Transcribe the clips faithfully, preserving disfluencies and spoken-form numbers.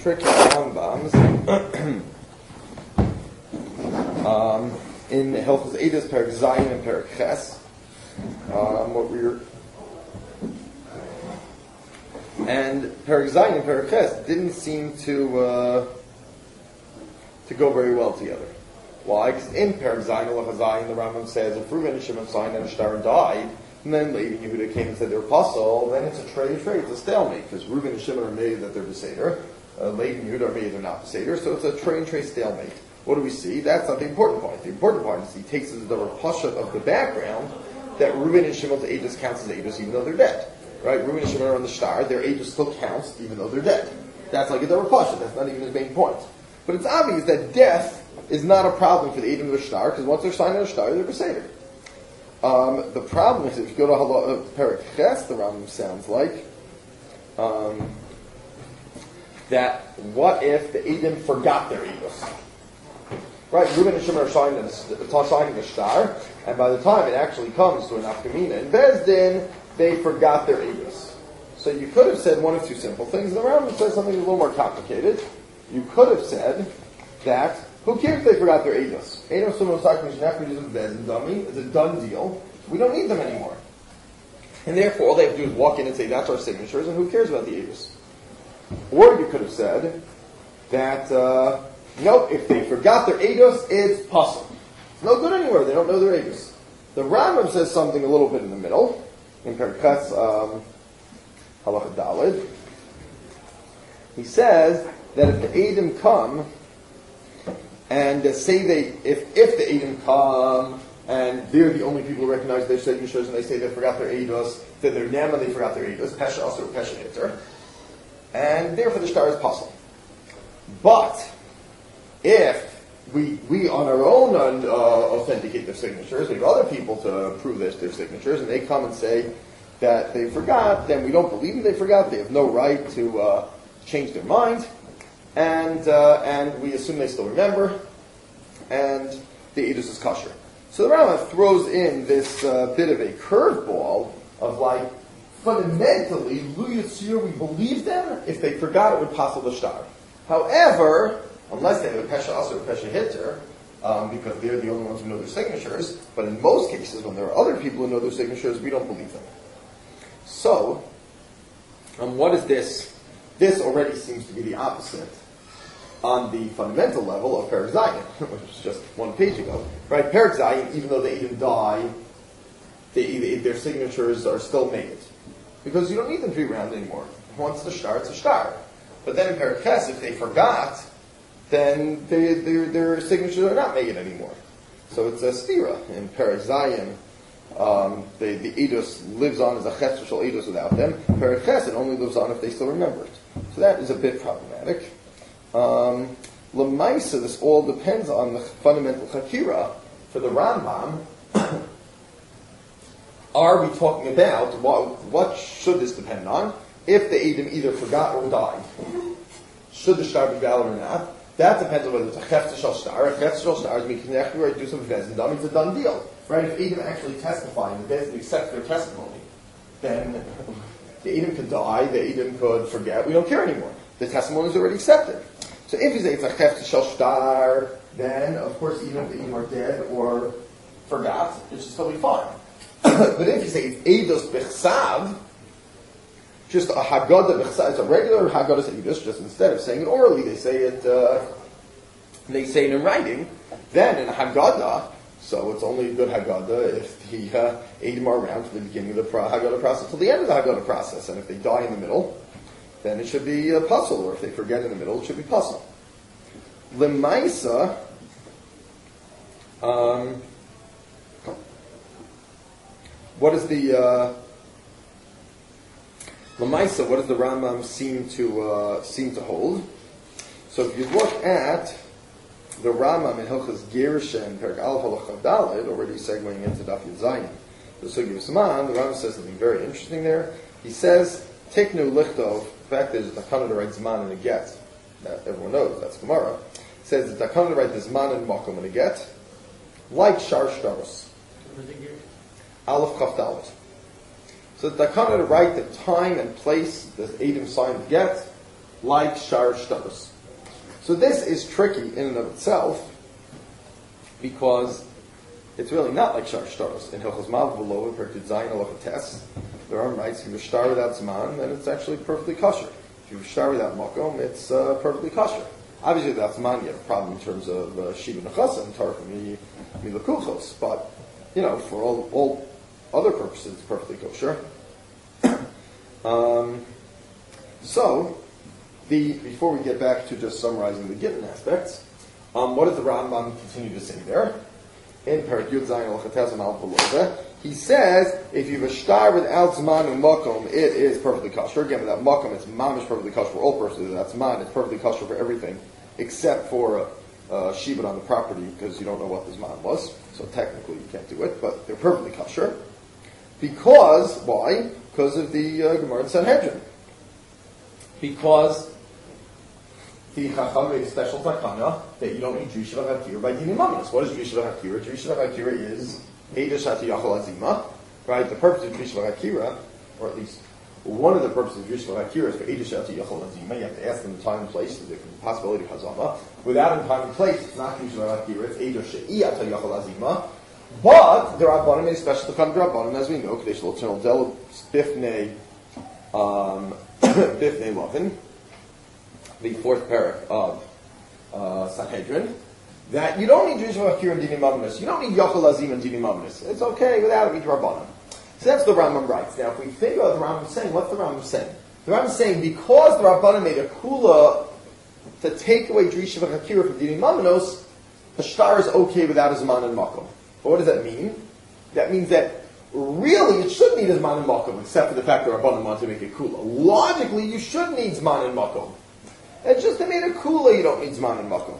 tricky Rambams um, in Hilchos Eidos, Perek Zayin and Perek Ches. Um, what we're and Perek Zayin and Perek Ches didn't seem to uh, to go very well together. Why? Because in Perek Zayin Hilchos Zayin, the Rambam says if Reuven and Shimon signed and Shtar died, and then Levi and Yehuda came and said they were apostle, then it's a trade trade, it's a stalemate, because Reuven and Shimon are made that they're Beseder, uh, Levi and Yehuda are made they're not Beseder, so it's a trade trade stalemate. What do we see? That's not the important part. The important part is he takes as the Pasha of the background that Reuven and Shimon's aegis counts as aegis even though they're dead. Right? Reuven and Shimon are on the star, their aegis still counts even though they're dead. That's like a double Pasha, that's not even his main point. But it's obvious that death is not a problem for the Edom of the star, because once they're signed on a star, they're Beseder. Um, the problem is, if you go to Halacha Perek Ches, the Rambam sounds like, um, that what if the Edom forgot their Edus? Right, Reuven and Shimon are signing a, signing a star, and by the time it actually comes to an Afkamina in Bezdin, they forgot their Edus. So you could have said one of two simple things, and the Rambam says something a little more complicated. You could have said that who cares if they forgot their Eidos? Eidos is a done deal. We don't need them anymore. And therefore, all they have to do is walk in and say, that's our signatures, and who cares about the Eidos? Or you could have said that, uh, nope, if they forgot their Eidos, it's possible. It's no good anywhere. They don't know their Eidos. The Rambam says something a little bit in the middle, in Perek Ches, um, Halacha Daled. He says that if the Edom come, and uh, say they, if if the Edom come, and they're the only people who recognize their signatures, and they say they forgot their Eidos, then they're Nema, they forgot their Eidos, Pesha also, Pesha Hitter, and therefore the star is possible. But, if we we on our own uh, authenticate their signatures, we have other people to prove this, their signatures, and they come and say that they forgot, then we don't believe them they forgot, they have no right to uh, change their mind, and uh, and we assume they still remember, and the Eidos is kosher. So the Rambam throws in this uh, bit of a curveball of like, fundamentally, Lu Yitzir, we believe them, if they forgot it would pass the star. However, unless they have a Pesha Asur or Pesha Hitter, um, because they're the only ones who know their signatures, but in most cases, when there are other people who know their signatures, we don't believe them. So, um, what is this? This already seems to be the opposite on the fundamental level of Perek Zayin, which was just one page ago. Right? Perek Zayin, even though they even die, they, they, their signatures are still made. Because you don't need them to be round anymore. Once it's a star, it's a star. But then in Perek Ches, if they forgot, then they, their, their signatures are not made anymore. So it's a stira. In Perek Zayin, um, the, the Eidos lives on as a Chetz Shel Eidos without them. Perek Ches, it only lives on if they still remember it. So that is a bit problematic. Um, L'maisa, this all depends on the fundamental chakira for the Rambam. Are we talking about, what, what should this depend on? If the Edom either forgot or died. Should the star be valid or not? That depends on whether it's a chefta shel star. A chefta shel star means connected or do some bezin. That means it's a done deal. Right? If Edom actually testify and the bezin accepts their testimony, then the Edom could die, the Edom could forget, we don't care anymore. The testimony is already accepted. So if you say it's a chefta shel star, then of course even if the Edom are dead or forgot, it should still be fine. But if you say it's eidos bechsav, just a haggadah bechsav, it's a regular haggadah eidos, just instead of saying it orally, they say it, uh, they say it in writing, then in a haggadah, so it's only a good haggadah if the uh, Edom are around from the beginning of the pro- haggadah process till the end of the haggadah process, and if they die in the middle, then it should be a puzzle, or if they forget in the middle, it should be puzzle. L'maisa, um, what is the uh, L'maisa? What does the Rambam seem to uh, seem to hold? So if you look at the Rambam in Hilchos Gerushin, Perek Aleph Halacha Daled, already segueing into Daf Yud Zayin, the Sugi of Saman, the Rambam says something very interesting there. He says, Tiknu lichtov. In fact, there's a takana to write zman in a get. That everyone knows, that's Gemara. It says the takana to write the zman and makom in a get, like shar shtaros. Aleph Chaf Dalet. So the takana to write the time and place the Edom signed the get like shar shtaros. So this is tricky in and of itself, because it's really not like shar shtaros. In Hilchos Mav V'lo, Perkid Zayin Halacha Tes, there are rights. If you shtar without zman, then it's actually perfectly kosher. If you shtar without makom, it's uh, perfectly kosher. Obviously, without zman, you have a problem in terms of uh, shiva nechasa and tarfa mi milakuchos. But you know, for all all other purposes, it's perfectly kosher. um, so. The, before we get back to just summarizing the Gittin aspects, um, what does the Rambam continue to say there? In Perek Yud Zayin Halacha Tes Al Below, he says, if you have a shtar without zman and makom, it is perfectly kosher. Again, without makom, it's mamish perfectly kosher for all purposes. Without zman, it's perfectly kosher for everything, except for uh, uh, shibud on the property, because you don't know what the zman was. So technically, you can't do it, but they're perfectly kosher. Because, why? Because of the uh, Gemara in Sanhedrin. Because the Chacham made a special takana that you don't need Drishah HaKira by Dini Mamas. What is Drishah HaKira? Drishah HaKira is Eidah Shati Yachal Azima, right? The purpose of Drishah HaKira, or at least one of the purposes of Drishah HaKira is for Eidah Shati Yachal Azima. You have to ask them the time and place, so there can be the possibility of Hazama. Without a time and place, it's not Drishah HaKira, it's Eidah Shati Yachal Azima. But the Rabbanim made a special takana Rabbanim, as we know, Kadesh L'Ternal Del Bifnei um Bifnei Lovin, the fourth parak of uh, Sanhedrin, that you don't need Drishah HaKira and Dini Mamanis. You don't need Yachal Azim and Dini Mamanis. It's okay without it, Rabbanim. So that's the Rambam writes. Now, if we think about the Rambam saying, what's the Rambam saying? The Rambam is saying, because the Rabbanim made a kula to take away Drishah HaKira from Dini Mamanos, a shtar is okay without a Zman and Makom. But what does that mean? That means that really, it should need a Zman and Makom, except for the fact that Rabbanim want to make it Kula. Logically, you should need Zman and Makom. It's just they made a Kula, you don't need Zman and Makom.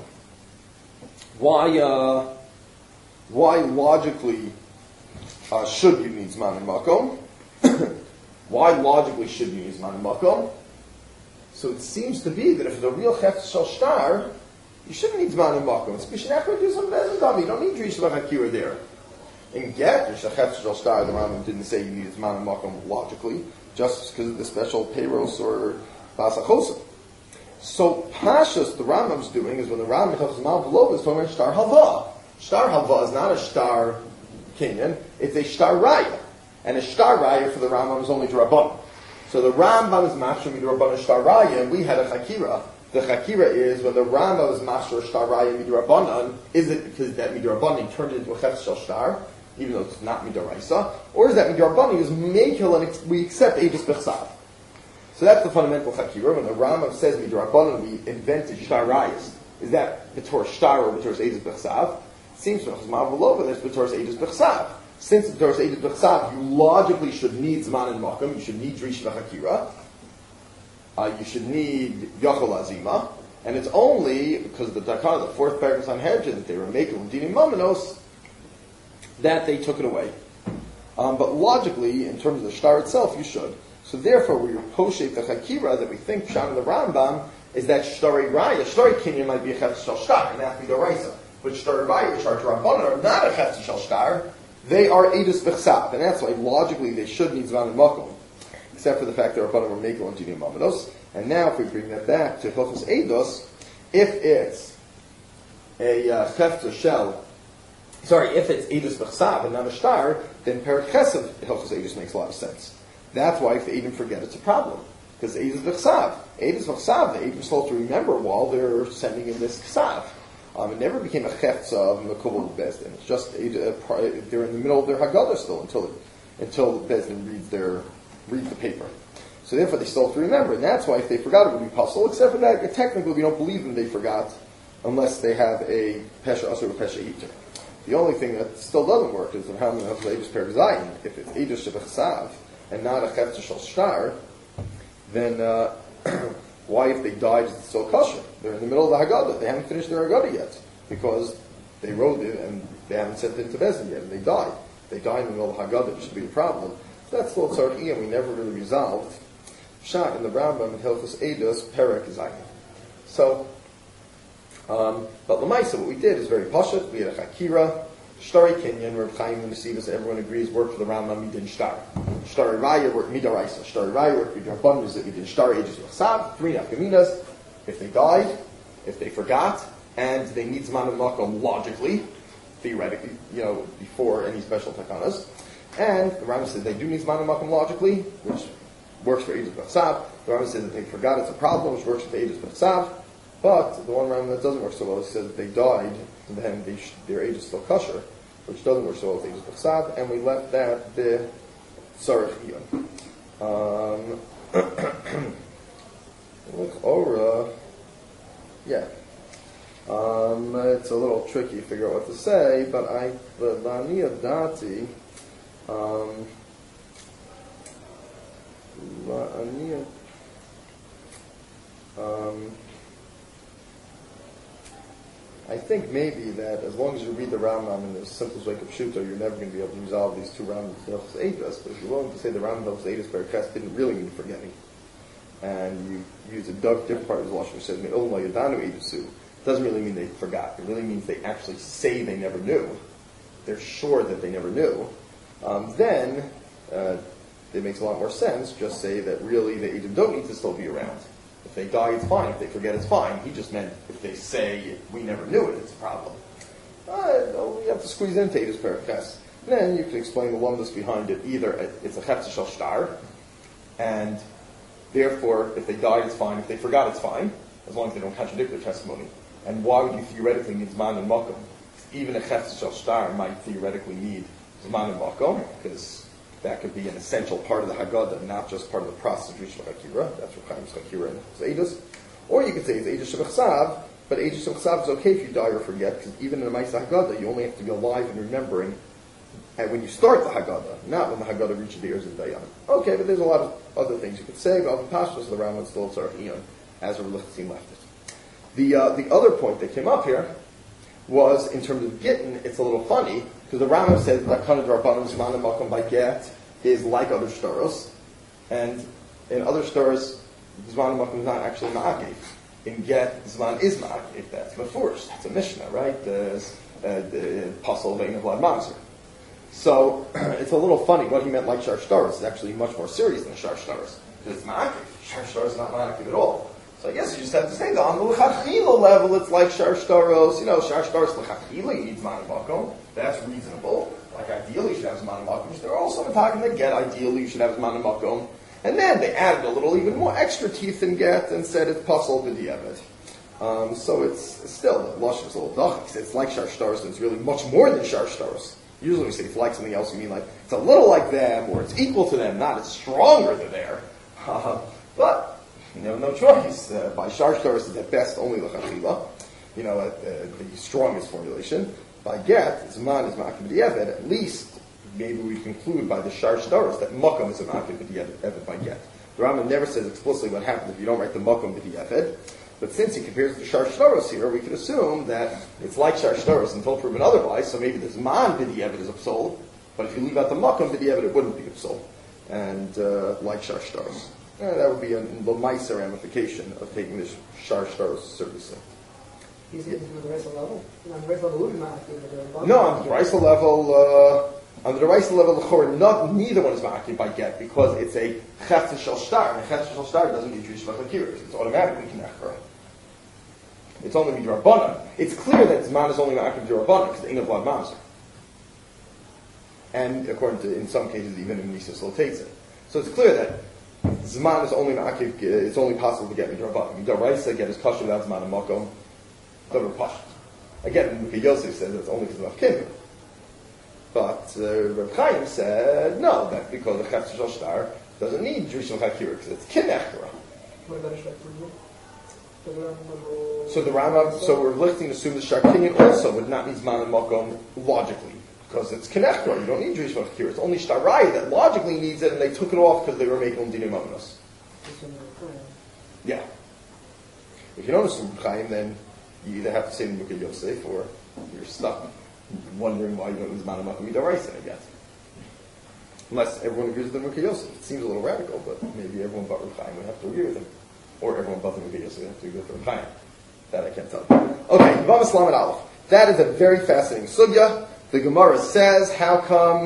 Why, uh, why logically uh, should you need Zman and Makom? Why logically should you need Zman and Makom? So it seems to be that if it's a real Chefetz Shel Shtar, you shouldn't need Zman and Makom. It's B'Shnei do some Bezin Davi. You don't need Drishah HaKira there. In Get, the Chefetz Shel Shtar, the Rambam didn't say you needed Zman and Makom logically, just because of the special Peiros or Basachosim. So Pashas, the Rambam's doing, is when the Rambam talks about Malvalo, is talking about Shtar Halva. Shtar Halva is not a Shtar Kinyan, it's a Shtar Raya. And a Shtar Raya for the Rambam is only D'Rabbanan. So the Rambam is Mashra D'Rabbanan Shtar Raya, and we had a Chakira. The Chakira is when the Rambam is Mashra Shtar Raya D'Rabbanan, is it because that D'Rabbanan turned into a Chefetz Shel Shtar, even though it's not Midaraisa, or is that Midarabbani is Mekil and we accept Eidus Bechsav? So that's the fundamental Chakira. When the Rambam says Midarabbani, we invented Shtar Rayas. Is that B'tor Shtar or B'tor Eidus Bechsav? It seems from Chazmav V'lo, there's B'tor Eidus Bechsav. Since B'tor Eidus Bechsav, you logically should need Zman and Makam, you should need Drishah HaKira, uh, you should need Yachal Azima, and it's only because of the Takana, the fourth paragraph on Sanhedrin, that they were making Dini Mamanos, that they took it away. Um, but logically, in terms of the shtar itself, you should. So therefore, we poshet the Chakira that we think Sham in the Rambam is that Shtari Raya, Shtari Kinyan might be a Chefetz Shel Shtar, and that would be the Raisa. But Shtari Raya, which are Rabbanan, are not a Chefetz Shel Shtar, they are Eidus Bechsav, and that's why logically they should need Zman and Makom, except for the fact that Rabbanan were Mekel and Dini Mamados. And now, if we bring that back to Hilchos Eidos, if it's a uh, Chefetz Shel, sorry, if it's Eidus Bechsav and not a Shtar, then Perek Chesed Hilchos Eidos makes a lot of sense. That's why if the Eidim forget, it's a problem. Because Eidus Bechsav. Eidus Bechsav, the Eidim are supposed to remember while they're sending in this Ksav. Um, it never became a Chefetz of Mekubal Bezdin. It's just, uh, they're in the middle of their Haggadah still until it, until Bezdin reads their, reads the paper. So therefore they still have to remember. And that's why if they forgot, it would be possible. Except for that, technically we don't believe them they forgot unless they have a Pesha Asur or Pesha Hiter. The only thing that still doesn't work is how many of Eidus Perek Zayin. If it's Eidus Shebechsav and not a Chefetz Shel Shtar, then uh, why, if they died, is it still kosher? They're in the middle of the Haggadah. They haven't finished their Haggadah yet because they wrote it and they haven't sent it into Bezdin yet, and they died. They died in the middle of the Haggadah, which should be a problem. So that's still Tzarech Iyam. We never really resolved. Shah in the Rambam in Hilchos Eidos Perek Zayin. So. Um, but Lamaisa, what we did is very pashut. We had a Chakira, Shtari Kinyan, Reb Chaim and Nesivos, everyone agrees, work for the Rambam Midin Shtar. Shtari Raya work Midaraisa. Shtari Raya work Midarabban, is that Midin Shtar, ages of Chsav, three nafkaminas, if they died, if they forgot, and they need Zman and Makom logically, theoretically, you know, before any special takanas. And the Rambam said they do need Zman and Makom logically, which works for ages of Chsav. The Rambam said that they forgot it's a problem, which works for the ages of Chsav. But the one Rambam that doesn't work so well, he says that they died, and then they sh- their age is still kosher, which doesn't work so well with ages of Chsav, and we left that the Sarach Iyun. Um, look, Ora, yeah. Um, it's a little tricky to figure out what to say, but I, the Lani Dati, um, Lani, um, I think maybe that as long as you read the Rambam in the simplest way of Pshuto, you're never going to be able to resolve these two Rambam Hilchos Eidos. But if you're willing to say the Rambam Hilchos Eidos Bereches didn't really mean forgetting, and you use a dug different part of the Lashon which says "Me'ol lo yadanu eidusu," doesn't really mean they forgot. It really means they actually say they never knew. They're sure that they never knew. Um, then uh, it makes a lot more sense. Just say that really the Edom don't need to still be around. If they die, it's fine. If they forget, it's fine. He just meant if they say we never knew it, it's a problem. Uh, no, you have to squeeze into Eidos Bereches. Then you can explain the lumdus behind it. Either it's a Chetz Shel Shtar, and therefore, if they died, it's fine. If they forgot, it's fine, as long as they don't contradict their testimony. And why would you theoretically need Zman and Makom? Even a Chetz Shel Shtar might theoretically need Zman and Makom, because that could be an essential part of the Haggadah, not just part of the process of Rishon Hakira. That's what Chaim's Hakira and Eidos. Or you could say it's Eidos Shebachsav, but Eidos Shebachsav is okay if you die or forget, because even in a Ma'aseh Haggadah, you only have to be alive and remembering and when you start the Haggadah, not when the Haggadah reaches the ears of Dayan. Okay, but there's a lot of other things you could say, but the Pashtos of the Rambam still Tzarech Iyun, as a Lichtzim left it. The, uh, the other point that came up here was, in terms of Gittin, it's a little funny, because the Rambam says that Kana D'Rabbanan Zman and Makom by Get is like other shtaros, and in other shtaros, Zman and Makom is not actually Ma'akev. In Get, Zman is Ma'akev. That's Mefurish. That's a Mishnah, right? There's uh, the Pasal Vein of Vlad Mamzer. So it's a little funny. What he meant like Shar Shtaros is actually much more serious than Shar Shtaros. Because it's Ma'akev. Shar Shtaros is not Ma'akev at all. So I guess you just have to say that on the L'chachila level, it's like Shar Shtaros. You know, Shar Shtaros L'chachila, you need Zman and Makom. That's reasonable. Like ideally you should have Zman and Makom. There are also talking that Get, ideally you should have Zman and Makom. And then they added a little, even more extra teeth in Get and said it's Pasal B'diavad. Um, so it's, it's still, the Lashon is a little dachik. It's like Shar Shtaros, and it's really much more than Shar Shtaros. Usually when we say it's like something else, we mean like it's a little like them, or it's equal to them, not it's stronger than there. Uh, but, you know, no choice. Uh, by Shar Shtaros is at best only L'chachila, you know, uh, uh, the strongest formulation. By Get, Zman is Ma'akev B'diavad, at least maybe we conclude by the Shar Shtaros that Makom is a Ma'akev B'diavad by Get. The Rambam never says explicitly what happens if you don't write the Makom B'diavad, but since he compares it to Shar Shtaros here, we can assume that it's like Shar Shtaros until proven otherwise, so maybe the Zman B'diavad is Upsol, but if you leave out the Makom B'diavad, it wouldn't be Upsol, and uh, like Shar Shtaros. Uh, that would be a L'maisa ramification of taking this Shar Shtaros seriously. You say this on the Reisel level? On the Reisel level, would not No, on the Reisel level, uh, on the Reisel level, the not neither one is ma'akev by Get because it's a Chetz Shel Shtar. And a Chetz Shel Shtar doesn't need Rishon Hakira. It's automatically Kinechra. It's only Midrabanan. It's clear that Zman is only ma'akev Midrabanan because the Ein of Vlad Mamzer. And according to, in some cases, even in Nisus Lotetze. So it's clear that Zman is only ma'akev. It's only possible to get Midrabanan. Midaraisa get his kasha without Zman and Makom. Again, Reb Yosef says it's only because of Kim. But uh, Reb Chaim said, no, that's because the Chetz Shel Shtar doesn't need Rishon Hakira because it's Kinechra. What about a Shtar? So the Rambam, so we're lifting to assume the Shtar Kinyan also would not need Zman and Makom logically because it's Kinechra. You don't need Rishon Hakira. It's only Shtar Raya that logically needs it, and they took it off because they were making Dinim Amanos. Yeah. If you don't assume Reb Chaim, then you either have to say the Mukha Yosef or you're stuck wondering why you don't use Zman and Makom Midaraisa, I guess. Unless everyone agrees with the Mukha Yosef. It seems a little radical, but maybe everyone but Reb Chaim would have to agree with him. Or everyone but the Mukha Yosef would have to agree with Reb Chaim. That I can't tell you. Okay, Yevamos Lamed Aleph. That is a very fascinating sugya. the Gemara says, how come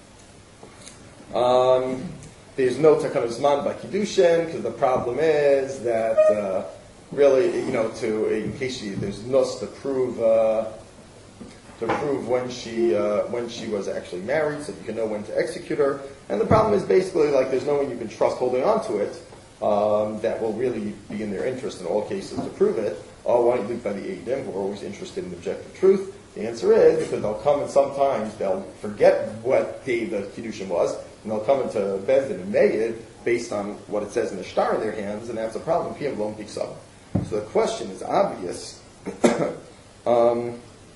um, there's no Takana Zman by Kiddushin? Because the problem is that uh, really, you know, to in case she, there's nus to prove uh, to prove when she uh, when she was actually married, so you can know when to execute her. And the problem is basically like there's no one you can trust holding on to it um, that will really be in their interest in all cases to prove it. Oh, why don't you look by the Eidim, who are always interested in objective truth? The answer is because they'll come and sometimes they'll forget what day the Kiddushin was, and they'll come into Bezdin and Meir based on what it says in the shtar in their hands, and that's a problem. P M Lom Piksava. So the question is obvious. um,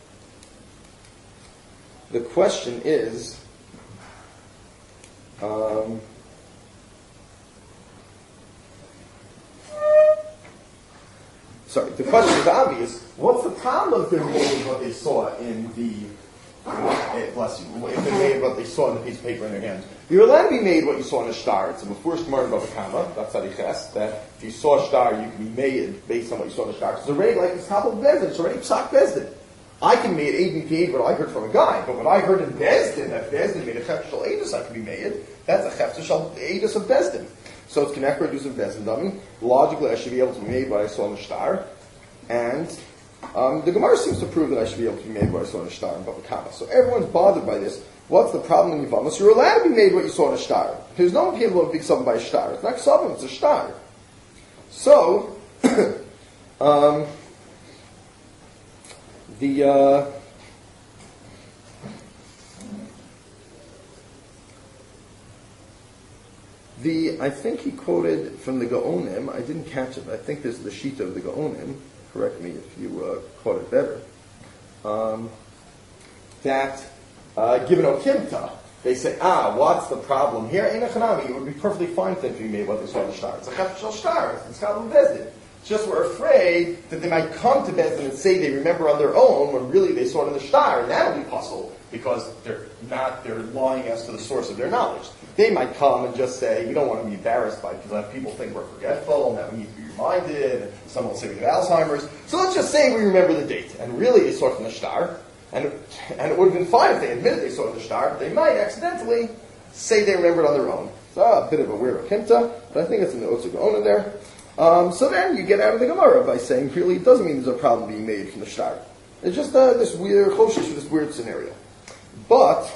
the question is, um, sorry, the question is obvious. What's the problem if they're made what they saw in the, eh, bless you, if they're made what they saw in the piece of paper in their hands? You're allowed to be made what you saw in a shtar. It's a first Gemara about the Kama, that's Tzadiches, that if you saw a shtar, you can be made based on what you saw in the shtar. It's already like it's top of Bezdin, it's already Psak Bezdin. I can make Aid and Paid what I heard from a guy, but what I heard in Bezdin, that Bezdin made a Chef Shal Eidus, I can be made, that's a Chef Shal Eidus of Bezdin. So it's Connect Reduce of Bezdin dummy. Logically, I should be able to be made what I saw in the shtar, and um, the Gemara seems to prove that I should be able to be made what I saw in the shtar and Bava Kama. So everyone's bothered by this. What's the problem in Yavamas? You're allowed to be made what you saw in a shtar. There's no one capable of being something by a shtar. It's not something, it's a shtar. So, um, the, uh, the, I think he quoted from the Gaonim, I didn't catch it, but I think there's the sheet of the Gaonim, correct me if you uh, caught it better, um, that Uh, given Okimta, they say, ah, what's the problem here? Ein Echanami, it would be perfectly fine for them to be made what they saw in the shtar. It's a Chef Shal Shtar, it's Kabbalah Bezdin. It's just we're afraid that they might come to Bezdin and say they remember on their own when really they saw it in the shtar, and that'll be puzzle because they're not, they're lying as to the source of their knowledge. They might come and just say, we don't want to be embarrassed by because people think we're forgetful and that we need to be reminded, and some will say we have Alzheimer's. So let's just say we remember the date, and really they saw it in the shtar. And, and it would have been fine if they admitted they saw it in the shtar, but they might accidentally say they remembered on their own. It's a bit of a weird Okimta, but I think it's in the Otsu Gaona there. Um, so then you get out of the Gemara by saying, really, it doesn't mean there's a problem being made from the shtar. It's just uh, this weird choshesh, this weird scenario. But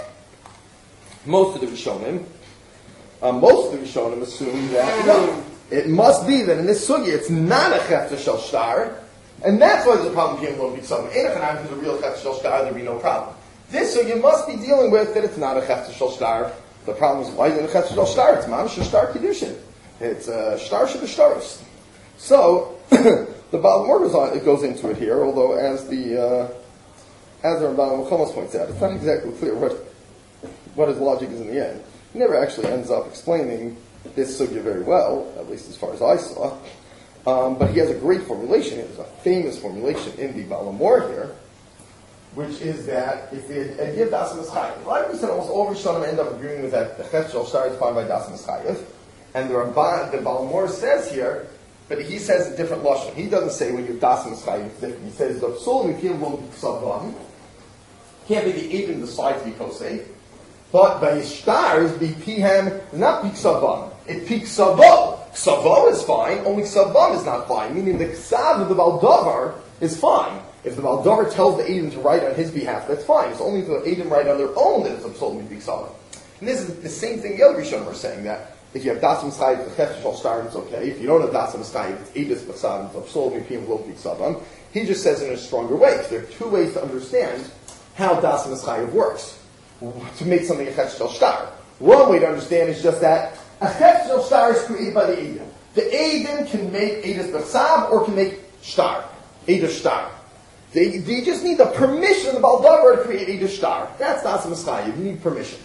most of the Rishonim, uh, most of the Rishonim assume that, no, it must be that in this sugya, it's not a chefta shel shtar, and that's why there's a problem here in Lom Piksava. In a Chanam, if there's a real Chefta Shel Shtar, there'd be no problem. This, so you must be dealing with that it's not a Chefta Shel Shtar. The problem is, why is it a Chefta Shel Shtar? It's Mamash Shtar Kiddushin. It's a uh, Shtar Shebeshtaros. So, the Baal Mor goes on, it goes into it here, although as the, uh, as the Ramban Chomas points out, it's not exactly clear what, what his logic is in the end. He never actually ends up explaining this sugya very well, at least as far as I saw. Um, but he has a great formulation. He has a famous formulation in the Baal Mor here, which is that if they give Dasim Eschayev, like we said, almost all Rishonim end up agreeing with that the Chef Shel Shtar is fine by Dasim Eschayev, and the Ramban, the Baal Mor says here, but he says a different lashon. He doesn't say when you have Dasim Eschayev it's different. He says the soul of the will be Ksavam. Can't be the even decide to be Kosei, but by his stars be Pihem not Piksavam. It Piksavo. Ksavo is fine, only Ksavam is not fine, meaning the Ksav of the Baldavar is fine. If the Baldavar tells the Aiden to write on his behalf, that's fine. It's only if the Aiden write on their own that it's absolutely to be Ksavam. And this is the same thing the other Rishonim are saying, that if you have Dasim Eschayev, the Chef Shel Shtar, it's okay. If you don't have Dasim Eschayev, it's Edis B'Ksav, it's absolutely Pim Lo Ksavam. He just says it in a stronger way. There are two ways to understand how Dasim Eschayev works, to make something a Chef Shel Shtar. One way to understand is just that a Chef Shel Shtar is created by the Eidim. The Eidim can make Eidus B'Ksav or can make Shtar. Eidus Shtar. They, they just need the permission of the Baldavar to create Eidus Shtar. That's Dasim Eschayev. You need permission.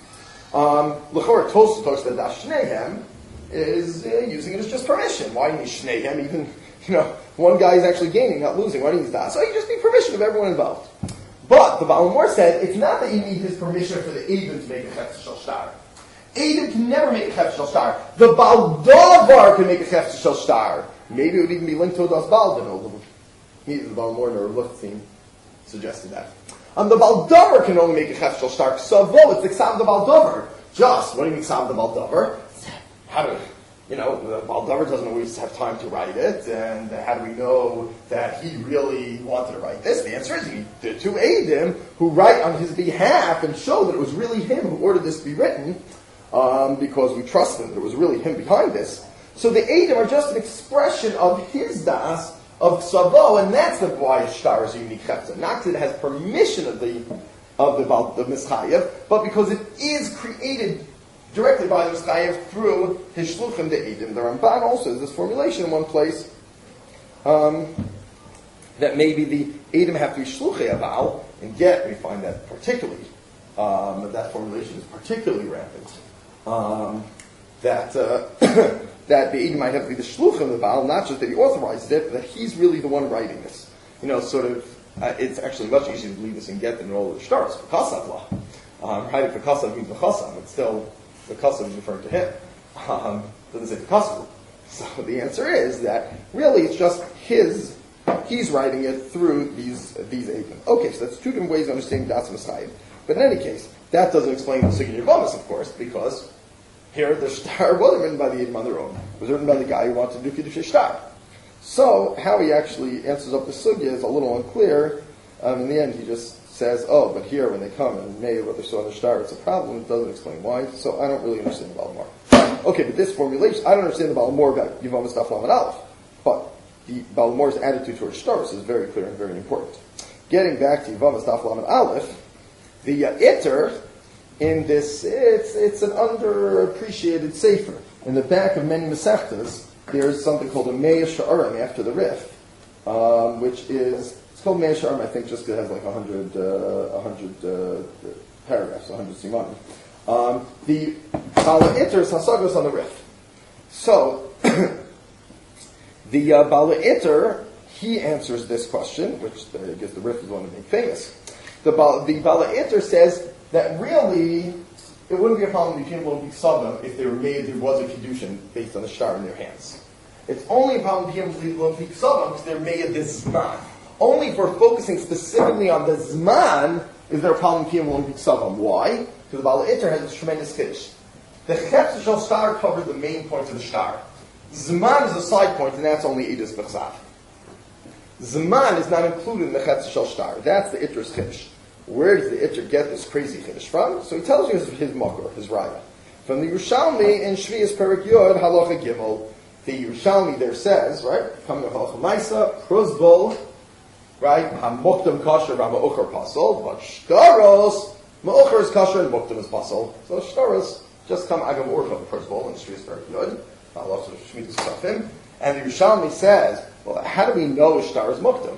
Um, L'chor Tosfos talks about Das Shnehem is uh, using it as just permission. Why do you need Shnehem? Even, you know, one guy is actually gaining, not losing. Why do you need Das? So you just need permission of everyone involved. But the Baal Mor said it's not that you need his permission for the Eidim to make a Chef Shel Shtar. Eidim can never make a Chef Shel Shtar. The Baldavar can make a Chef Shel Shtar. Maybe it would even be linked to Das Baldin, although neither the Baal Mor nor Luchtzin suggested that. Um, the Baldavar can only make a Chef Shel Shtar Ksavo, it's the Ksam the Baldavar. Just, what do you mean Ksam the Baldavar? How do, you know, the Baldavar doesn't always have time to write it, and how do we know that he really wanted to write this? The answer is he did two Eidim who write on his behalf and show that it was really him who ordered this to be written, um, because we trust him that it was really him behind this. So the Eidim are just an expression of his das, of Ksavo, and that's the why Shtar is a unique Chefza. Not that it has permission of the of the, the Mischayev, but because it is created directly by the Mischayev through his Shluchim, the Eidim. The Ramban also has this formulation in one place, um, that maybe the Eidim have to be Shluchei Aval, and yet we find that particularly, um, that formulation is particularly rampant. Um, that uh, that the Eidim might have to be the Shluchim of the Baal, not just that he authorized it, but that he's really the one writing this. You know, sort of, uh, it's actually much easier to believe this and get than all of the Shtaros. V'kasav la. Um, writing V'kasav means V'chasav, but still, V'kasav is referring to him. Um, doesn't say V'kasav. So the answer is that really it's just his, he's writing it through these these Eidim. Okay, so that's two different ways of understanding Das Messiah. But in any case, that doesn't explain the Sigin Yervamis, of course, because here, the Shtar wasn't written by the Eidim on their own. It was written by the guy who wanted to do Kiddush Shtar. So, how he actually answers up the sugya is a little unclear. Um, in the end, he just says, oh, but here, when they come and may what they saw in the Shtar, it's a problem. It doesn't explain why. So, I don't really understand the Balamor. Okay, but this formulation, I don't understand the Balamor about Yivam Estaf Lam and Aleph. But the Balamor's attitude towards Shtaros is very clear and very important. Getting back to Yivam Estaf Lam and Aleph, the uh, Itter, in this, it's it's an underappreciated sefer. In the back of many Masechtas, there's something called a Meah Sha'arim after the Rif, um, which is, it's called Meah Sha'arim, I think, just because it has like a hundred, uh, a hundred uh, paragraphs, a hundred simanim. Um, the Bala Itter is Hasagos on the Rif. So, the uh, Bala Itter, he answers this question, which uh, I guess the Rif is one of the famous. The Bala, the Bala Itter says that really, it wouldn't be a problem between people and B'Ksavim if they were made, there was a Kiddushin based on the Shtar in their hands. It's only a problem between people and B'Ksavim because they're made this Zman. Only if we're focusing specifically on the Zman is there a problem between people and B'Ksavim. Why? Because the Baal Itter has this tremendous Kiddush. The Chetz Shel Shtar covered the main points of the Shtar. Zman is a side point, and that's only Edus B'Ksav. Zman is not included in the Chetz Shel Shtar. That's the Itter's Kiddush. Where does the Itter get this crazy Chiddush from? So he tells you his, his Makor, his Raya. From the Yerushalmi in Shvius Perik Yod, Halacha Gimel. The Yerushalmi there says, right, coming to Halacha Maisa, Prozbol, right, HaMoktam Kasher, HaMa'ucher Pasol, but Shtaros, Ma'ucher is Kasher and Moktam is Pasol. So Shtaros, just come Agam Urcha, Prozbol in Shvius Perik Yod, Halacha Shmitus Safim. And the Yerushalmi says, well, how do we know Shtar is Moktam?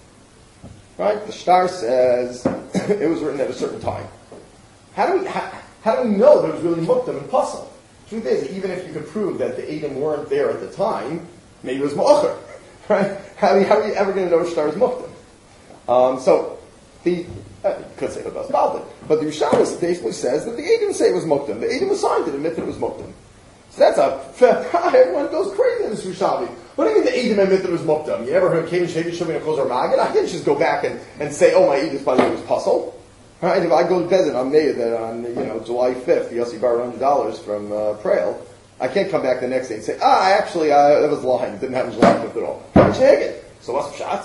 Right? The Shtar says it was written at a certain time. How do we how, how do we know that it was really Muktam and Pasal? Truth is, even if you could prove that the Eidim weren't there at the time, maybe it was Ma'acher. Right? How, how are you ever going to know Shtar is Muktam? Um, so, the, uh, you could say it was Baldik, but the Yerushalmi basically says that the Eidim say it was Muktam. The Eidim was signed to admit that it was Muktam. So that's a, everyone goes crazy in this Yerushalmi. What do you mean the Eidim admit that it was Muktam? You ever heard Kevin Shevy Shuvin and Chozar Magid? I didn't just go back and, and say, oh, my Eidim by the way was Puzzle. Right? If I go to Bezin, I'm made that on, you know, July fifth, Yossi borrowed one hundred dollars from uh, Prail. I can't come back the next day and say, ah, actually, uh, that was lying. It didn't happen July fifth at all. Can't check it. So what's the shots?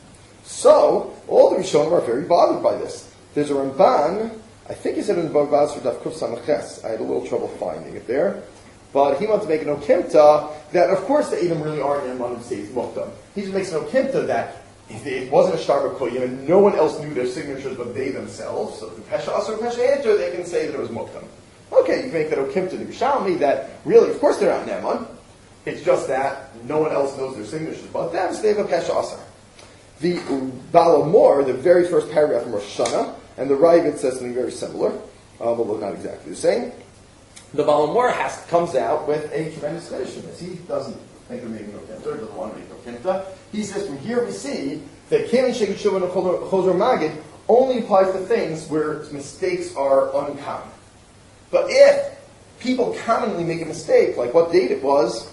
So, all the Rishonim are very bothered by this. There's a Ramban, I think he said in the Bavaz for Daf Kuf Samaches. I had a little trouble finding it there. But he wants to make an okimta that, of course, the Edom really aren't in one says Muktam. He just makes an okimta that if it wasn't a Shtar B'Koyim and no one else knew their signatures but they themselves, so if the Pesha Asur Pesha Eter, they can say that it was Muktam. Okay, you can make that okimta to Yerushalmi that really, of course, they're not Neman. It's just that no one else knows their signatures but them, so they have a Pesha Asur. The Balamor, the very first paragraph from Rosh Hashanah, and the Ravid says something very similar, um, although not exactly the same. The Balamor has comes out with a tremendous finish in this. He doesn't think of making no kinta, doesn't want to make no kinta. He says from here we see that Kevin Shevy Shuvin and Chozar Magid only applies to things where mistakes are uncommon. But if people commonly make a mistake, like what date it was,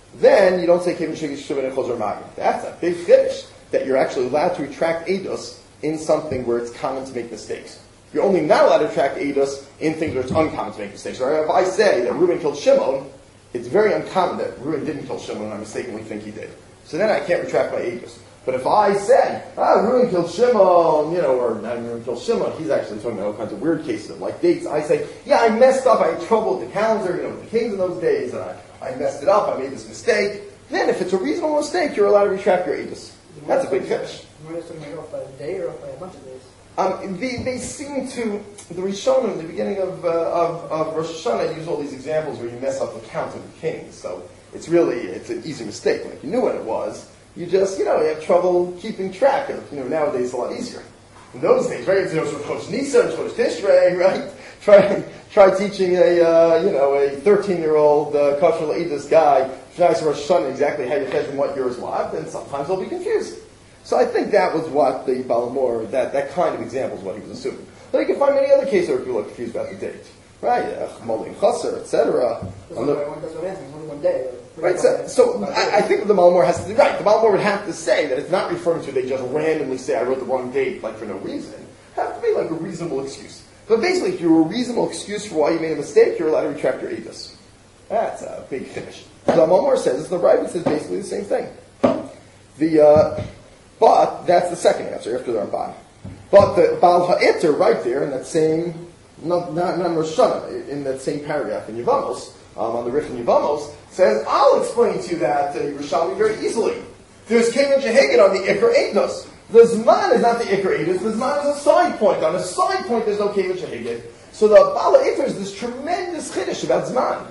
then you don't say Kevin Shevy Shuvin and Chozar Magid. That's a big finish that you're actually allowed to retract Eidos in something where it's common to make mistakes. You're only not allowed to retract Eidos in things where it's uncommon to make mistakes. Right? If I say that Reuben killed Shimon, it's very uncommon that Reuben didn't kill Shimon and I mistakenly think he did. So then I can't retract my Eidos. But if I say, ah, Reuben killed Shimon, you know, or not Reuben killed Shimon, he's actually talking about all kinds of weird cases of like dates. I say, yeah, I messed up, I had trouble with the calendar, you know, with the kings in those days, and I, I messed it up, I made this mistake. Then if it's a reasonable mistake, you're allowed to retract your Eidos. That's a big fish. You're talking about off by a day or off by a bunch of days? Um, they, they seem to, the Rishonim, in the beginning of, uh, of, of Rosh Hashanah, use all these examples where you mess up the count of the kings. So it's really, it's an easy mistake. Like you knew what it was. You just, you know, you have trouble keeping track of, you know, nowadays it's a lot easier. In those days, right, it's Chosh Nisan, Chosh Tishrei, right? Try, try teaching a, uh, you know, a thirteen-year-old uh, Kosher Eidos guy, Shais Rosh Hashanah, exactly how you catch and what year is what, and sometimes they'll be confused. So I think that was what the Balamor, that, that kind of example is what he was assuming. But you can find many other cases where people are confused about the date. Right? Molim Chaser, et cetera. That's what I'm asking. Only one day. Right, so, so I, I think the Balamor has to, right, the Balamor would have to say that it's not referring to they just randomly say I wrote the wrong date, like for no reason. It has to be like a reasonable excuse. But basically, if you're a reasonable excuse for why you made a mistake, you're allowed to retract your Eidos. That's a big finish. The Balamor says, the Ravid says basically the same thing. The, uh, But that's the second answer after the Ramban. But the Baal Ha'iter right there in that same, not not, not Rosh Hashanah, in that same paragraph in Yevamos, um, on the Rif in Yevamos, says, I'll explain to you that uh, Yerushalmi very easily. There's Kevin Sheheged on the Iker Eidos. The Zman is not the Iker Eidos, the Zman is a side point. On a side point there's no Kevin Sheheged. So the Baal Ha'iter is this tremendous chiddush about Zman.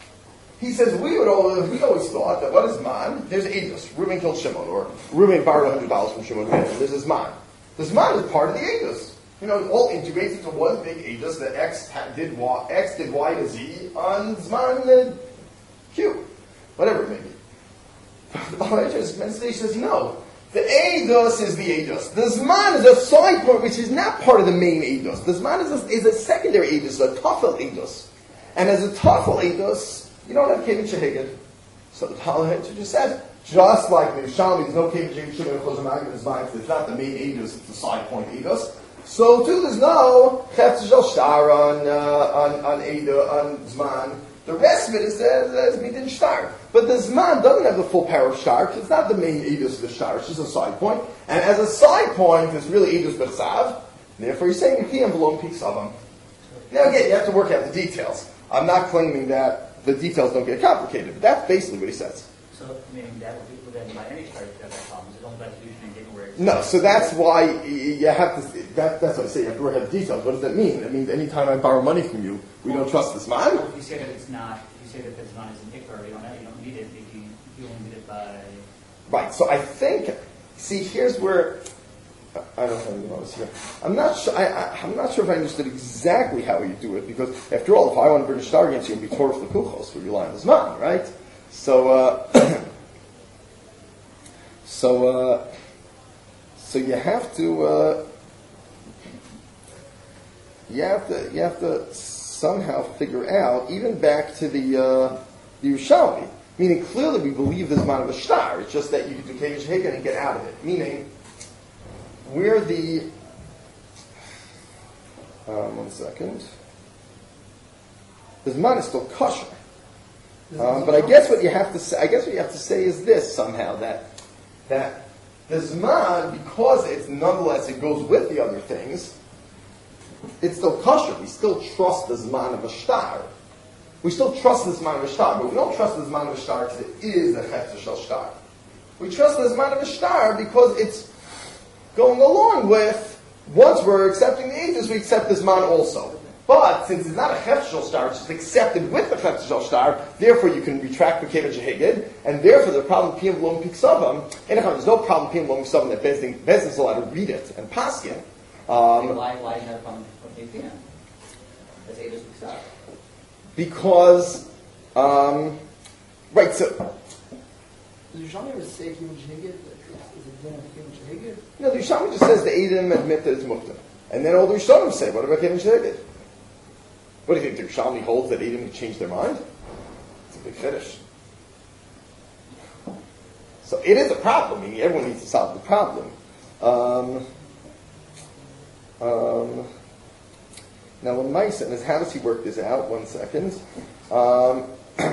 He says, we would all, we always thought that what is man? There's Eidos. Reuben killed Shimon, or Reuben borrowed one hundred dollars from Shimon. There's his man. This man is part of the Eidos. You know, it all integrates into one big Eidos that X did Y, X did Y to Z on Zman and Q. Whatever it may be. The Baal Ha'iter says, no. The Eidos is the Eidos. The Zman is a side point which is not part of the main Eidos. The Zman is a, is a secondary Eidos, a Tafel Eidos. And as a Tafel Eidos, you don't have Kevin Sheheged. So the Baal Ha'iter just said, just like the Yerushalmi, there's no Kevin Sheheged Shimon Chosam Agam is mine, it's not the main Eidos, it's the side point Eidos. So too, there's no Chetz Shel Shtar on, uh, on, on Eidos, on Zman. The rest of it is as Midin Shtar. But the Zman doesn't have the full power of Shtar, because it's not the main Eidos of the Shtar, it's just a side point. And as a side point, it's really Eidos B'Tzav. Therefore, you're saying Pi and V'lo P'Tzavam. Now again, you have to work out the details. I'm not claiming that the details don't get complicated, but that's basically what he says. So, meaning that would then by any start to have problems, it's only by solution and getting where it's... No, so that's why you have to, that, that's what I say, you have to work out the details. What does that mean? It means anytime I borrow money from you, we don't trust this man? Well, if you say that it's not, if you say that it's not as an ikar, you don't, have, you don't need it, if you, you only need it by... Right, so I think, see, here's where, I don't know if I notice here. I'm not sure, I, I, I'm not sure if I understood exactly how you do it, because after all, if I want to bring a star against you and be Torah for the Kuchos, we rely on this man, right? So, uh, so, uh, so you have to, uh, you have to, you have to somehow figure out, even back to the, uh, the Yerushalmi, meaning clearly we believe this man of a star, it's just that you can do Kevish Hagan and get out of it, meaning, where the, um, one second, the Zman is still kosher. Um, but I guess what you have to say, I guess what you have to say is this somehow, that, that the Zman, because it's nonetheless, it goes with the other things, it's still kosher. We still trust the Zman of a star. We still trust the Zman of a star, but we don't trust the Zman of a star because it is a Chetz Shel Shtar. We trust the Zman of a star because it's going along with, once we're accepting the Eidos, we accept this man also. But since it's not a Chetz Shel Shtar, it's just accepted with the Chetz Shel Shtar, therefore you can retract the Kevin Sheheged, and therefore the problem Piyam V'lo P'Tzavam, anyhow, there's no problem Piyam V'lo P'Tzavam that Bezdin is allowed to read it and paskin. Um, why, why is that a problem with Piyam? That's Eidos B'Tzav. Because, um, right, so... Does Yerushalmi ever say Kevin Sheheged? Is it then Kevin Sheheged? No, the Yerushalmi just says the Eidim admit that it's Mukta. And then all the Rishonim say, what about Kevin Sheheged? What do you think, the Yerushalmi holds that Eidim can change their mind? It's a big fetish. So it is a problem. I mean, everyone needs to solve the problem. Um, Um, now, when Maisa, and how does he work this out? One second. Um,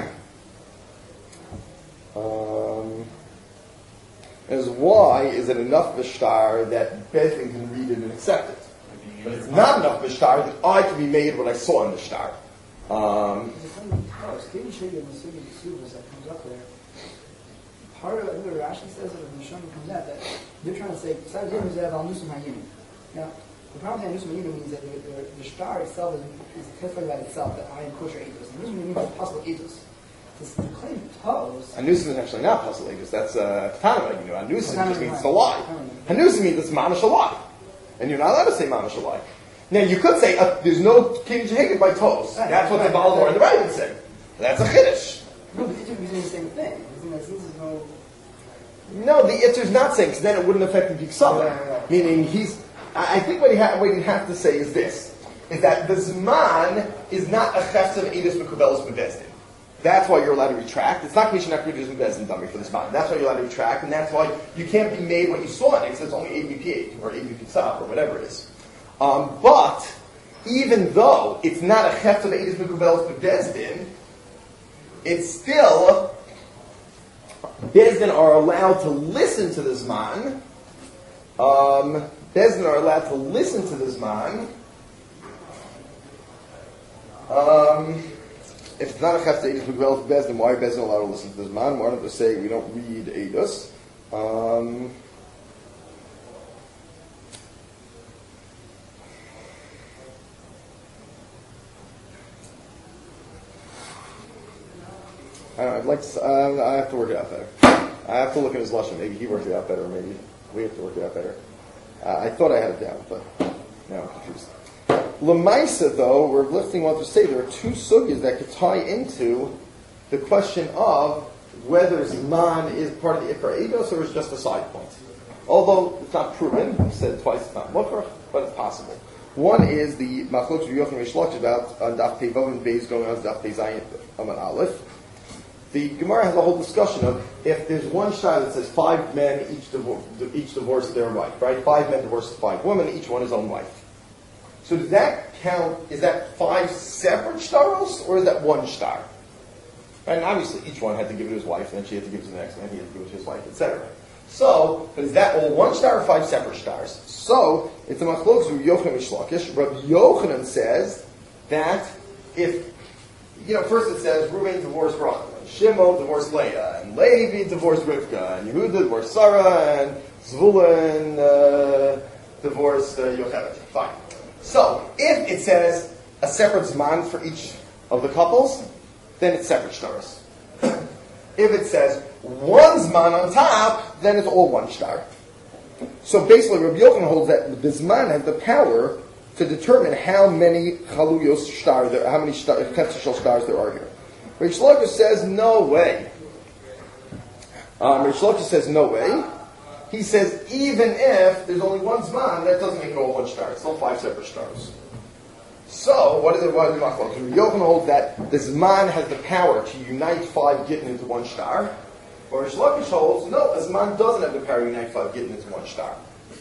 um, is why is it enough of a star that Bezdin can read it and accept it? But it's not enough of a star that I can be made what I saw in the star. Um, There's something else. Kiddush Higel and the Sugi Suvas that comes up there. Part of it, I think Rashi says it, and the Shana comes out, that they're trying to say, besides Yom Zev al Nusum Hayim. Now, the problem with Nusum Hayim means that the, the, the star itself is, is testifying about itself, that I am kosher Eidos. And Nusum Hayim is possible Eidos. To, to claim toes. Hanusim is actually not puzzle Eidos. That's uh, Tanama. You know, Hanusim just means right. to lie. Hanusim means it's mamash a lie. And you're not allowed to say mamash a lie. Now, you could say, uh, there's no King Jehagan by toes. Right, That's what right, the Balamor and the right. Raven say. That's a Chiddush. No, but Egypt is saying the same thing. Isn't that, this is no... No, the Itzer's not saying, because then it wouldn't affect the Piksava. Right, right, right. Meaning, he's, I I think what you, ha- what you have to say is this, is that the Zman is not a Chefsav Edus Mekubelos Bebezdin. That's why you're allowed to retract. It's not Mishnah Kedus Bebezdin dummy for the Zman. That's why you're allowed to retract, and that's why you can't be made what you saw in it, because it's only A B P eight, or A B P Tzav, or whatever it is. Um, but, even though it's not a Chefsav Edus Mekubelos Bebezdin, it's still... Bezdin are allowed to listen to the Zman. Um, Bezdin are allowed to listen to the Zman. Um, if it's not a Chefs Eidos Mekubelos Bezdin, why are Bezdin allowed to listen to the Zman? Why don't they say we don't read Eidos? Um, I don't know, I'd like to, uh, I have to work it out better. I have to look at his lesson. Maybe he worked it out better, or maybe we have to work it out better. Uh, I thought I had it down, but now I'm confused. Lemaisa, though, we're lifting what to say. There are two sugyas that could tie into the question of whether Zman is part of the Ikar Eidos or is just a side point. Although it's not proven, we said twice it's not Mukrach, but it's possible. One is the Machlokes of Yochanan Reish Lakish about on Daf Tei Vav and Beis going on Daf Tei Zayin Amud Aleph. The Gemara has a whole discussion of if there's one shah that says five men each divorce, each divorced their wife, right? Five men divorced five women, each one his own wife. So does that count? Is that five separate shtaros, or is that one shtar? Right? And obviously, each one had to give it to his wife, and then she had to give it to the next one, and he had to give it to his wife, et cetera. So, but is that all one star or five separate stars? So it's a machlokes of Yochanan Reish Lakish. Rabbi Yochanan says that if you know, first it says Reuven divorced Rachel, and Shimon divorced Leah, and Levi divorced Rivka, and Yehuda divorced Sarah, and Zvulun uh, divorced uh, Yocheved. Fine. So, if it says a separate Zman for each of the couples, then it's separate stars. If it says one Zman on top, then it's all one star. So basically, Rabbi Yochanan holds that the Zman has the power to determine how many Chaluyos stars there, how many Chetzishal stars there are here. Reish Lakish says no way. Um, Reish Lakish says no way. He says even if there's only one Zman, that doesn't make it all one star. It's still five separate stars. So what is it? What is the Machlokes? Rabbi Yochanan holds that the Zman has the power to unite five Gittin into one star. Or Reish Lakish holds no, a Zman doesn't have the power to unite five Gittin into one star.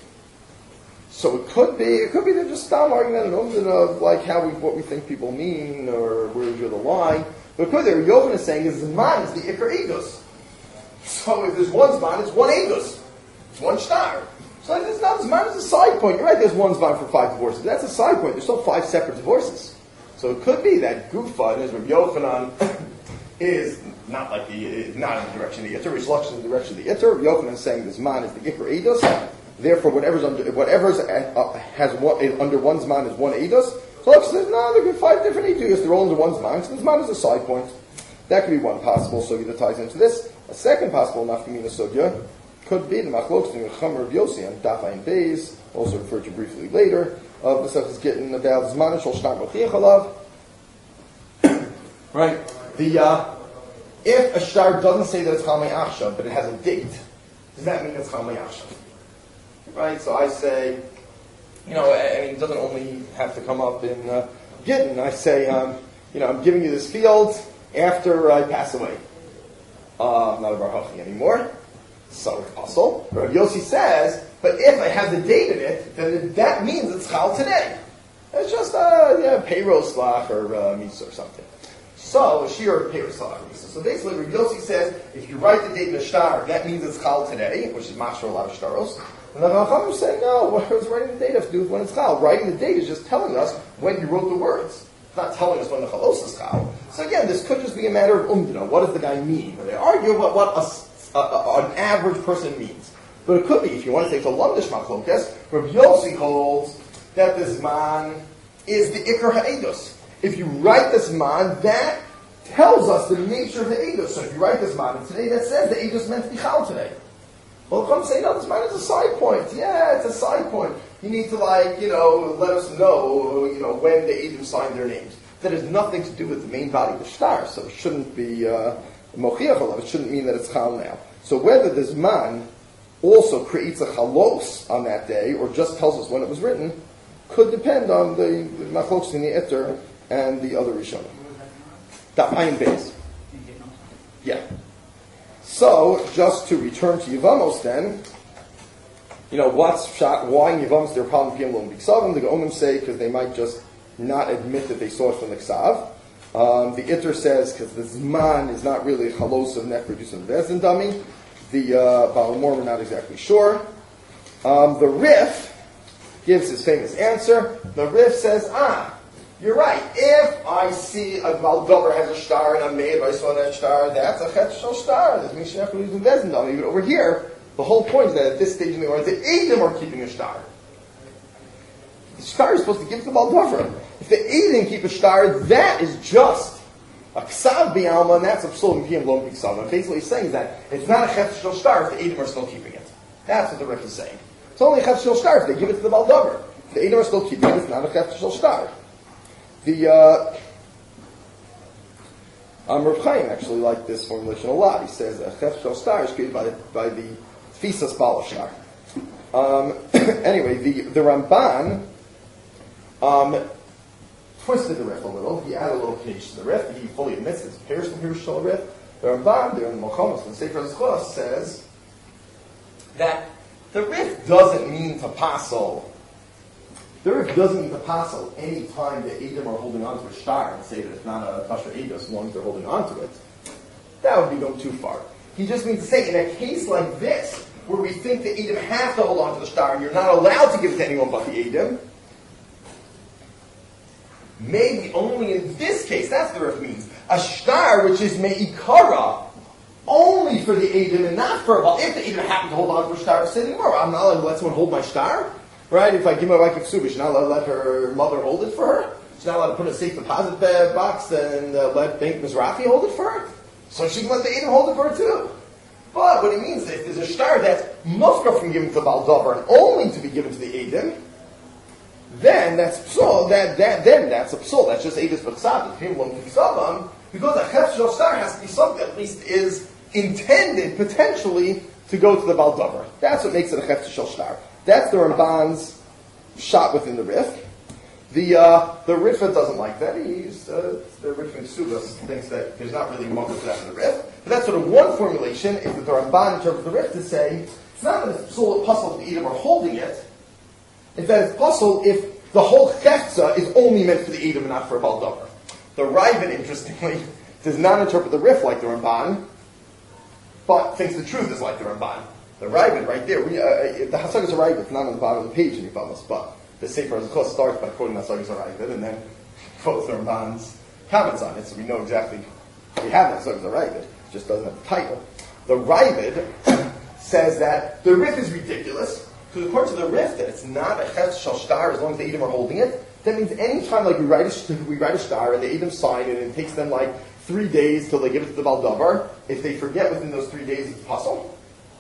So it could be, it could be they're just stop arguing of like how we, what we think people mean, or where we draw the line. But it could be Rabbi Yochanan is saying is Zman is the Ikar Eidos. So if there's one Zman, it's one Eidos. It's one star. So it's not Zman, it's a side point. You're right, there's one Zman for five divorces. That's a side point. There's still five separate divorces. So it could be that Gufa, as Rabbi Yochanan, is not like the, not in the direction of the Yitter. Reish Lakish in the direction of the Yitter. Rabbi Yochanan is saying the Zman is the Ikar Eidos. Therefore, whatever's under, whatever's uh, has one, under one Zman is one Eidos. So Lakish says, no, there could be five different Eidos. They're all under one Zman. So the Zman is a side point. That could be one possible sugya that ties into this. A second possible nafkamina sugya could be the machlokes in Chamer of Yossi and Daf Ayin Beis, also referred to briefly later, of the stuff is getting about Zman Shol Shtar Mochiach Alav. Right? The, uh, if a shtar doesn't say that it's Chamei Achshav, but it has a date, does that mean it's Chamei Achshav? Right? So I say, you know, I mean, it doesn't only have to come up in uh, Gittin. I say, um, you know, I'm giving you this field after I pass away. Uh, I'm not a Bar Hachi anymore. So it's puzzle. Rabbi Yossi says, but if I have the date in it, then that means it's chal today. It's just uh, yeah, payroll slach or uh, misa or something. So sheer payroll slach or misa. So basically, Rabbi Yossi says, if you write the date in the star, that means it's chal today, which is mashra a lot of shtaros. And the Chachamim is saying, no, what does writing the date have to do with when it's chal? Writing the date is just telling us when you wrote the words. It's not telling us when the chalos is chal. So again, this could just be a matter of umdina. What does the guy mean? They argue about what a, a, a, an average person means. But it could be, if you want to take the Lumdish Machlokes, Rabbi Yossi holds that this man is the Iker Ha'edus. If you write this man, that tells us the nature of the Edus. So if you write this man today, that says the Edus meant to be chal today. Well, come say, no, this man is a side point. Yeah, it's a side point. You need to, like, you know, let us know, you know, when the Edus signed their names. That has nothing to do with the main body of the star, so it shouldn't be uh, mochiach olav. It shouldn't mean that it's chal now. So whether this man also creates a chalos on that day, or just tells us when it was written, could depend on the machlokes in the Eter and the other Rishonim. Daf Ayin Beis. Yeah. So, just to return to Yevamos then, you know, what's shot, why in Yevamos they're problem Piyam Lo B'Ksavim? The Geonim say because they might just not admit that they saw it from the Ksav. Um, the Itter says because the Zman is not really a chalos of net producing Vezin dummy. The uh, Baal Mor, we're not exactly sure. Um, the Rif gives his famous answer. The Rif says, ah, you're right. If I see a Valdover has a star and I'm made by saw that star, that's a Chet Shel star. That means Shech Luzim Vezindam. Even over here, the whole point is that at this stage in the order, the Edom are keeping a star. The star is supposed to give to the Valdover. If the Edom keep a star, that is just a Ksav B'Alma, and that's a Psul M'Piyam Lo B'Ksav. And basically he's saying that it's not a Chet Shel star if the Edom are still keeping it. That's what the Rif is saying. It's only a Chet Shel star if they give it to the Valdover. If the Edom are still keeping it, it's not a Chet Shel star. The uh, um, Rav Chaim actually liked this formulation a lot. He says a Chet Shel star is created by the, by the Tfisas Bala star. Um, anyway, the, the Ramban um, twisted the Rif a little. He added a little page to the Rif. He fully admits it's Pirish and Pirish Shel Rif. The Ramban, there in the Melchomos, the Sefer Zechus, says that the Rif doesn't mean to passel. The Rif doesn't mean to passel any time the Edom are holding on to a star and say that it's not a Kasher Edom as long as they're holding on to it. That would be going too far. He just means to say, in a case like this, where we think the Edom have to hold on to the star and you're not allowed to give it to anyone but the Edom, maybe only in this case, that's what the Rif means, a star which is me'ikara, only for the Edom and not for, well, if the Edom happen to hold on to a star, say anymore, I'm not allowed to let someone hold my star, right? If I give my wife a ksuba, she's not allowed to let her mother hold it for her. She's not allowed to put a safe deposit box and uh, let Bank Mizrahi hold it for her. So she can let the Edom hold it for her too. But what he means is, if there's a star that's mufka from given to the Baldover and only to be given to the Edom, then that's psul. That that then that's a psul. That's just Edom b'chsav. Because a Chet Shel star has to be something that at least is intended potentially to go to the Baldover. That's what makes it a Chet Shel star. That's the Ramban's shot within the Rif. The uh, the Riffa doesn't like that. He's uh, the Rif and Subas thinks that there's not really much for that in the Rif. But that's sort of one formulation. Is that the Ramban interprets the Rif to say it's not that it's so puzzle if the Edom are holding it. It's that it's puzzle if the whole Chefza is only meant for the Edom and not for a Baldover. The Raven, interestingly, does not interpret the Rif like the Ramban, but thinks the truth is like the Ramban. The Raven, right there, we, uh, the Hasagas Raven, it's not on the bottom of the page in Yevamos, but the Sefer Zechus starts by quoting Hasagas Raven and then quotes the Ramban's comments on it, so we know exactly we have Hasagas Raven. It just doesn't have the title. The Raven says that the Rif is ridiculous, because according to the Rif, that it's not a Chet Shel star as long as the Edom are holding it. That means any time like we write a, we write a star and the Edom sign it and it takes them like three days till they give it to the Baldover, if they forget within those three days it's puzzle.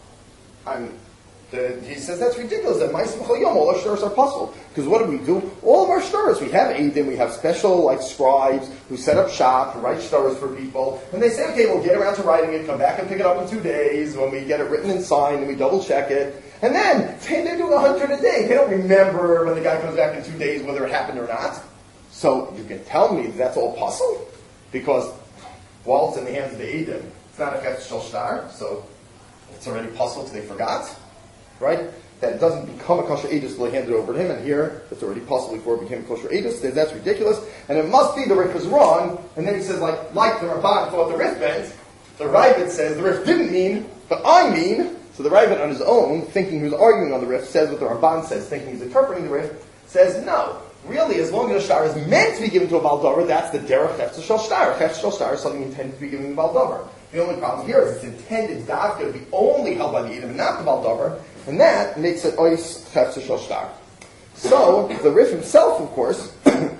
I'm, the, he says that's ridiculous. That Ma'aseh B'chol Yom, all our stars are puzzle. Because what do we do? All of our stars, we have Edom, we have special like scribes who set up shop to write stars for people, and they say, okay, we'll get around to writing it, come back and pick it up in two days when we get it written and signed, and we double check it. And then, say they're doing a hundred a day. They don't remember when the guy comes back in two days whether it happened or not. So you can tell me that that's all puzzle? Because while it's in the hands of the Edom, it's not a Chet Shel star, so It's already possible because they forgot, right? That it doesn't become a kosher edus until they hand it over to him, and here it's already possible before it became a kosher edus. That's ridiculous, and it must be the Rif is wrong. And then he says, like, like the Ramban thought the Rif meant. The Ravid says the Rif didn't mean, but I mean. So the Ravid on his own, thinking he was arguing on the Rif, says what the Ramban says, thinking he's interpreting the Rif, says no. Really, as long as a star is meant to be given to a baldover, that's the derech hefzer shel star. Hefzer shel star is something intended to be given to a baldover. The only problem here is it's intended dafka to be only held by the Edom and not the baldover, and that makes it ois hefzer shel star. So the Rif himself, of course,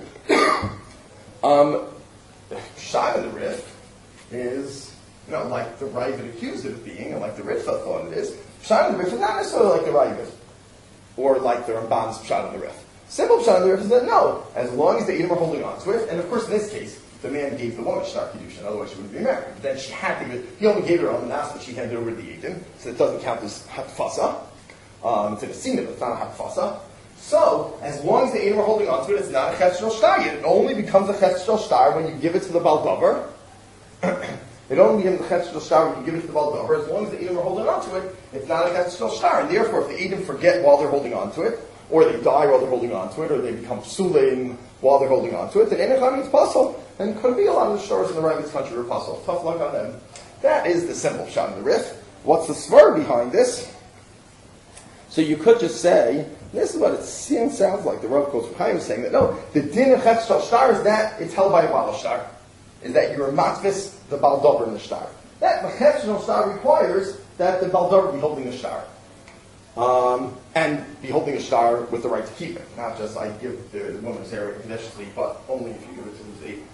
um, shot in the Rif is, you know, like the Ravid accused it of being, and like the Rif thought it is. Shot in the Rif is not necessarily like the Ravid, or like the Ramban's shot in the Rif. Simple pshat of the Rif is that no, as long as the Edom are holding on to it, and of course in this case, the man gave the woman shtar kedushin, otherwise she wouldn't be married. But then she had to give, he only gave her on the nas, but she handed over to the Edom, so it doesn't count as hatfasa. Um, it's in a scene, but it's not a hatfasa. So, as long as the Edom are holding on to it, it's not a chetz shel shtar yet. It only becomes a chetz shel shtar when you give it to the baldover. It only becomes a chetz shel shtar when you give it to the baldover. As long as the Edom are holding on to it, it's not a chetz shel shtar. And therefore, if the Edom forget while they're holding on to it, or they die while they're holding on to it, or they become psulim while they're holding on to it, then Enecham is puzzle. And could be a lot of the stores in the Ravid's country are puzzle. Tough luck on them. That is the simple shot in the Rif. What's the svar behind this? So you could just say, this is what it seems, sounds like. The Rav quotes Chaim is saying that no, the din of chetz shel shtar is that it's held by a bal shtar. Is that you're a matvis, the baldover in the shtar. That the chetz shel shtar requires that the baldover be holding the shtar. Um, and be holding a star with the right to keep it. Not just I give the, the woman's hair conditionally, but only if you give it to the Zayt.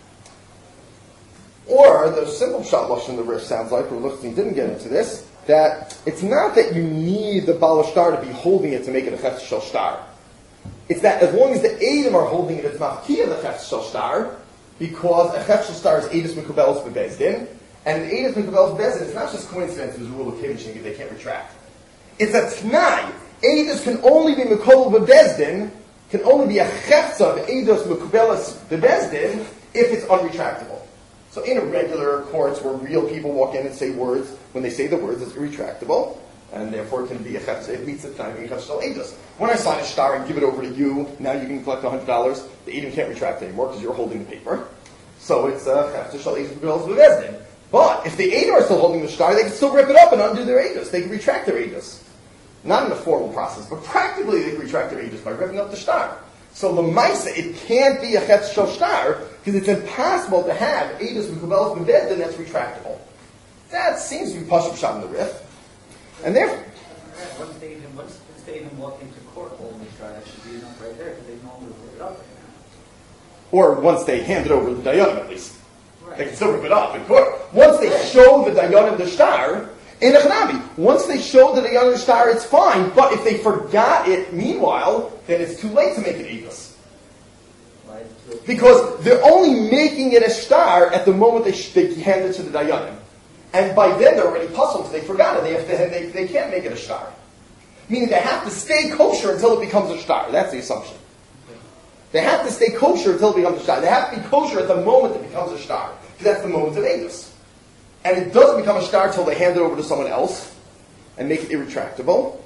Or the simple shot lush in the Rif sounds like, where Lichtenstein didn't get into this, that it's not that you need the Baal Shtar to be holding it to make it a Chetz Shel Shtar. It's that as long as the Edom are holding it, it's not key of the Chetz Shel Shtar, because a Chetz Shel Shtar is Edis Mekubelos Bebezdin, and an Edis Mekubelos Bebezdin is not just coincidence, there's a rule of Kivin they can't retract. It's a Tnai. Edus can only be Mekol Bebezdin, can only be a Chetz of Edus Mekubelos Bebezdin if it's unretractable. So in a regular courts where real people walk in and say words, when they say the words, it's retractable, and therefore it can be a chetz. It meets the time in chetz shel edus. When I sign a shtar and give it over to you, now you can collect one hundred dollars, the edom can't retract anymore because you're holding the paper. So it's a chetz shel edus bebezdin. But if the edom are still holding the shtar, they can still rip it up and undo their edus. They can retract their edus. Not in a formal process, but practically they can retract their edus by ripping up the shtar. So the Maisa, it can't be a chetz shel shtar because it's impossible to have edus mekubelos bebezdin that's retractable. That seems to be Pashup Shot in the Rif. And therefore, once they even once they even walk into court holding the shtar, that should be enough right there because they normally rip it up right now. Or once they hand it over to the Dayanim at least. Right. They can still rip it up in court. Once they show the Dayanim the shtar, in a Chanabi, once they show the Dayanim the shtar, it's fine, but if they forgot it meanwhile, then it's too late to make it edus. Right. Because they're only making it a shtar at the moment they, sh- they hand it to the Dayanim. And by then they're already puzzled because they forgot it. They, have to, they, they can't make it a shtar. Meaning they have to stay kosher until it becomes a shtar. That's the assumption. They have to stay kosher until it becomes a shtar. They have to be kosher at the moment it becomes a shtar. Because that's the moment of edus. And it doesn't become a shtar until they hand it over to someone else and make it irretractable.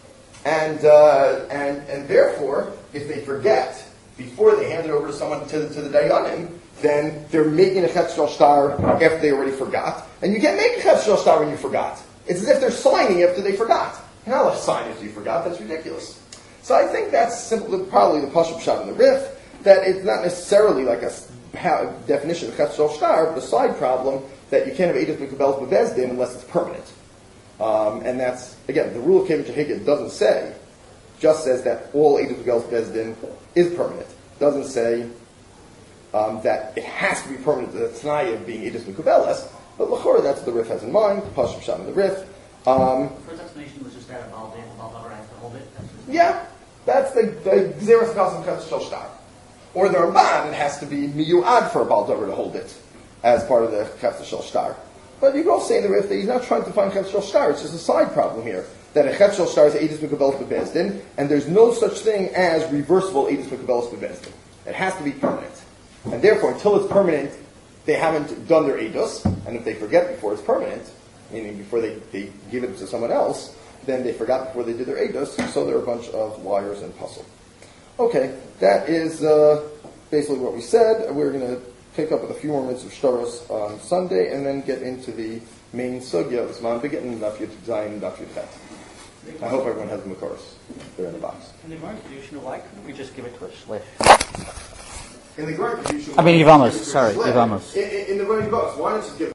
And, uh, and, and therefore, if they forget before they hand it over to someone, to, to the Dayanim, then they're making a chetz shel shtar after they already forgot. And you can't make a chetz shel shtar when you forgot. It's as if they're signing after they forgot. You're not allowed to sign after you forgot. That's ridiculous. So I think that's simply, probably the Pashup Shot in the Rif, that it's not necessarily like a how, definition of chetz shel shtar, but a side problem that you can't have edus mekubelos bebezdin unless it's permanent. Um, and that's, again, the rule of Kevin Shahigit doesn't say, just says that all edus mekubelos bebezdin is permanent. Doesn't say Um, that it has to be permanent, the t'nai of being edus mekubelos, but l'chora, that's what the Rif has in mind, Pashup Shot in the Rif. Um, First explanation was just that a Baal Davar has to hold it. That's just yeah, that's the the Gzeras Kasim Chetz Shel Shtar. Or the Ramban, it has to be miyuad for a Baal Davar to hold it as part of the Chetz Shel Shtar. But you can also say in the Rif that he's not trying to find Chetz Shel Shtar, it's just a side problem here. That a Chetz Shel Shtar is edus mekubelos bebezdin, and there's no such thing as reversible edus mekubelos bebezdin. It has to be permanent. And therefore, until it's permanent, they haven't done their edus, and if they forget before it's permanent, meaning before they, they give it to someone else, then they forgot before they did their Eidos, so they're a bunch of liars and puzzle. Okay, that is uh, basically what we said. We're going to pick up with a few more minutes of Shtaros on Sunday, and then get into the main sugya of Zman Bigit and Daf Yud Zayin and Daf Yud Chet. I hope everyone has the Makoros. They're in the box. In the Gemara Kedushin, why couldn't we just give it to a shlish? In the Gemara Kedushin, I mean, Yevamos, sorry, Yevamos. In, in, in the Gemara Yevamos, why don't you give